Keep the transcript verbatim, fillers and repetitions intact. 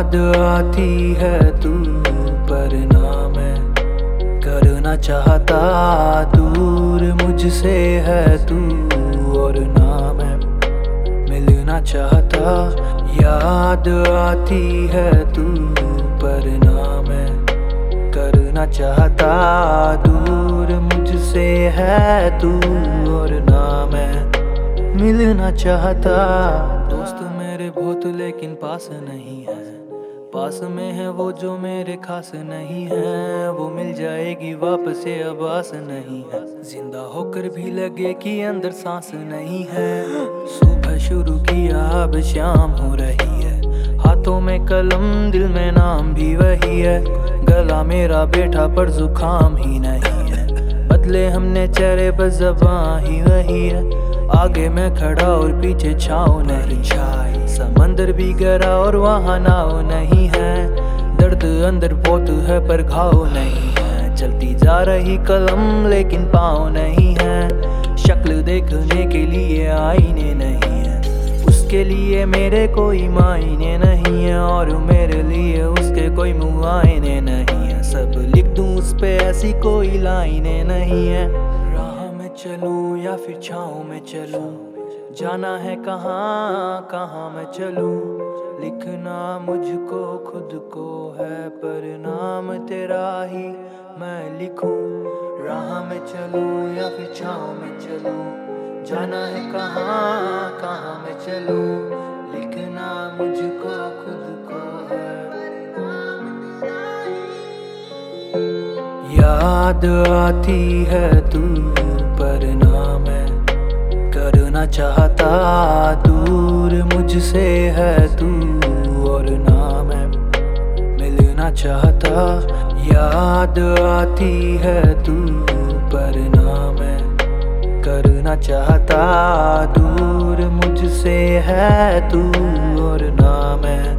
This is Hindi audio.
याद आती है तू पर ना मैं करना चाहता, दूर मुझसे है तू और ना मैं मिलना चाहता। याद आती है तू पर ना मैं करना चाहता, दूर मुझसे है तू और ना मैं मिलना चाहता। दोस्त मेरे बहुत लेकिन पास नहीं है, पास में है वो जो मेरे खास नहीं है। वो मिल जाएगी वापस से अब आस नहीं है, जिंदा होकर भी लगे कि अंदर सांस नहीं है। सुबह शुरू किया अब शाम हो रही है, हाथों में कलम दिल में नाम भी वही है। गला मेरा बैठा पर जुकाम ही नहीं है, बदले हमने चेहरे पर ज़बां ही वही है। आगे मैं खड़ा और पीछे छाँव नहीं छाई, समंदर भी गहरा और वहाँ नाव नहीं है। दर्द अंदर बहुत है पर घाव नहीं है, चलती जा रही कलम लेकिन पाँव नहीं है। शक्ल देखने के लिए आईने नहीं है, उसके लिए मेरे कोई मायने नहीं है और मेरे लिए उसके कोई मुआयने नहीं है। सब लिख दूं उस पे ऐसी कोई लाइनें नहीं है। राह में चलूं या फिर छाँव में चलूं, जाना है कहाँ कहाँ मैं चलूं। लिखना मुझको खुद को है पर नाम तेरा ही मैं लिखूं। राह में चलूं या फिर छाँव में चलूं, जाना है कहाँ कहाँ मैं चलूं। लिखना मुझको खुद को है। याद आती है तू पर ना मैं करना चाहता, दूर मुझसे है तू और ना मैं मिलना चाहता। याद आती है तू पर ना मैं करना चाहता, दूर मुझसे है तू और ना मैं